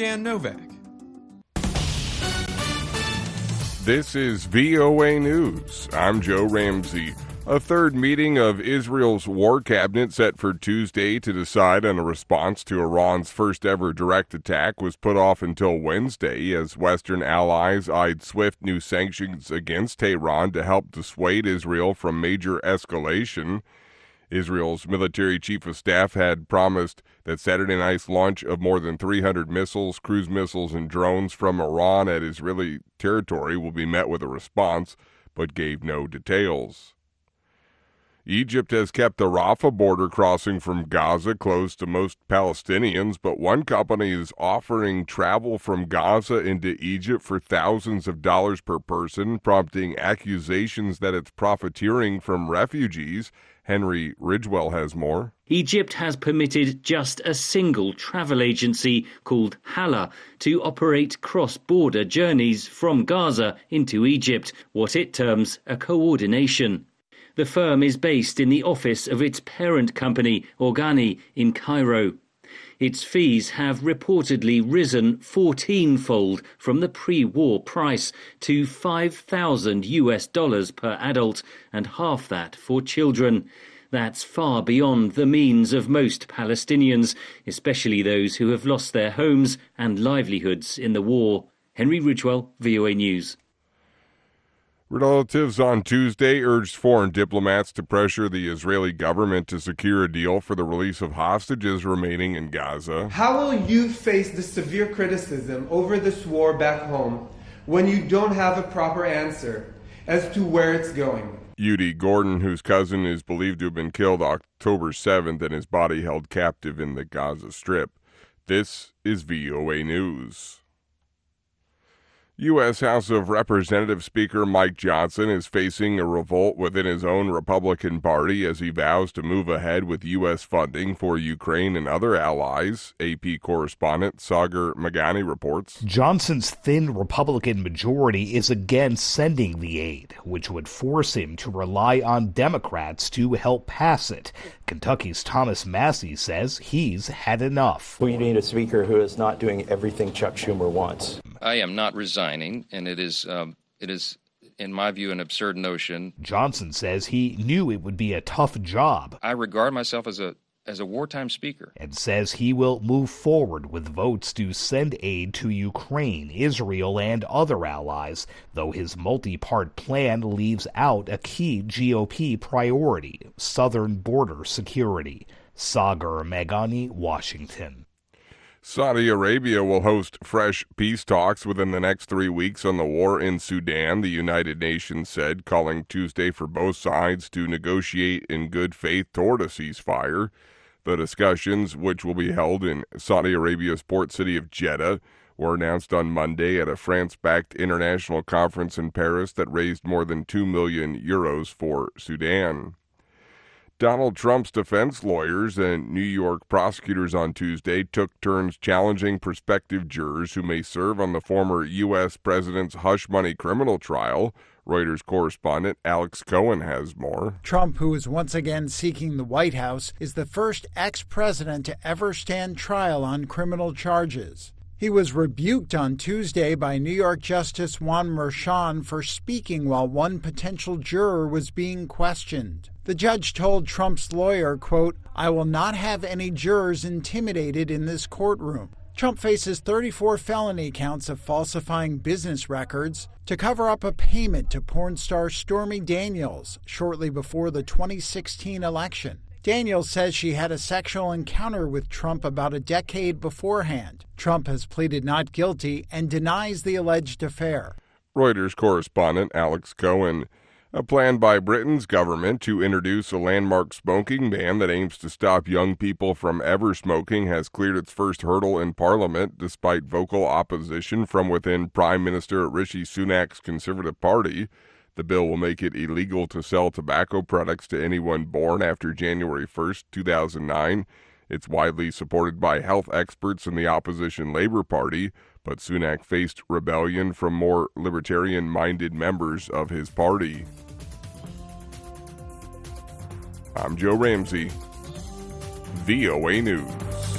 Dan Novak. This is VOA News. I'm Joe Ramsey. A third meeting of Israel's war cabinet set for Tuesday to decide on a response to Iran's first ever direct attack was put off until Wednesday as Western allies eyed swift new sanctions against Tehran to help dissuade Israel from major escalation. Israel's military chief of staff had promised that Saturday night's launch of more than 300 missiles, cruise missiles, and drones from Iran at Israeli territory will be met with a response, but gave no details. Egypt has kept the Rafah border crossing from Gaza closed to most Palestinians, but one company is offering travel from Gaza into Egypt for thousands of dollars per person, prompting accusations that it's profiteering from refugees. Henry Ridgewell has more. Egypt has permitted just a single travel agency called Hala to operate cross-border journeys from Gaza into Egypt, what it terms a coordination. The firm is based in the office of its parent company, Organi, in Cairo. Its fees have reportedly risen 14-fold from the pre-war price to $5,000 per adult, and half that for children. That's far beyond the means of most Palestinians, especially those who have lost their homes and livelihoods in the war. Henry Ridgewell, VOA News. Relatives on Tuesday urged foreign diplomats to pressure the Israeli government to secure a deal for the release of hostages remaining in Gaza. How will you face the severe criticism over this war back home when you don't have a proper answer as to where it's going? Udi Gordon, whose cousin is believed to have been killed October 7th and his body held captive in the Gaza Strip. This is VOA News. U.S. House of Representatives Speaker Mike Johnson is facing a revolt within his own Republican Party as he vows to move ahead with U.S. funding for Ukraine and other allies. AP correspondent Sagar Meghani reports. Johnson's thin Republican majority is against sending the aid, which would force him to rely on Democrats to help pass it. Kentucky's Thomas Massie says he's had enough. We need a speaker who is not doing everything Chuck Schumer wants. I am not resigning, and it is, in my view, an absurd notion. Johnson says he knew it would be a tough job. I regard myself as a wartime speaker. And says he will move forward with votes to send aid to Ukraine, Israel, and other allies, though his multi-part plan leaves out a key GOP priority, southern border security. Sagar Meghani, Washington. Saudi Arabia will host fresh peace talks within the next 3 weeks on the war in Sudan, the United Nations said, calling Tuesday for both sides to negotiate in good faith toward a ceasefire. The discussions, which will be held in Saudi Arabia's port city of Jeddah, were announced on Monday at a France-backed international conference in Paris that raised more than 2 million euros for Sudan. Donald Trump's defense lawyers and New York prosecutors on Tuesday took turns challenging prospective jurors who may serve on the former U.S. president's hush money criminal trial. Reuters correspondent Alex Cohen has more. Trump, who is once again seeking the White House, is the first ex-president to ever stand trial on criminal charges. He was rebuked on Tuesday by New York Justice Juan Merchan for speaking while one potential juror was being questioned. The judge told Trump's lawyer, quote, "I will not have any jurors intimidated in this courtroom." Trump faces 34 felony counts of falsifying business records to cover up a payment to porn star Stormy Daniels shortly before the 2016 election. Daniels says she had a sexual encounter with Trump about a decade beforehand. Trump has pleaded not guilty and denies the alleged affair. Reuters correspondent Alex Cohen. A plan by Britain's government to introduce a landmark smoking ban that aims to stop young people from ever smoking has cleared its first hurdle in Parliament despite vocal opposition from within Prime Minister Rishi Sunak's Conservative Party. The bill will make it illegal to sell tobacco products to anyone born after January 1st, 2009. It's widely supported by health experts in the opposition Labour Party, but Sunak faced rebellion from more libertarian-minded members of his party. I'm Joe Ramsey, VOA News.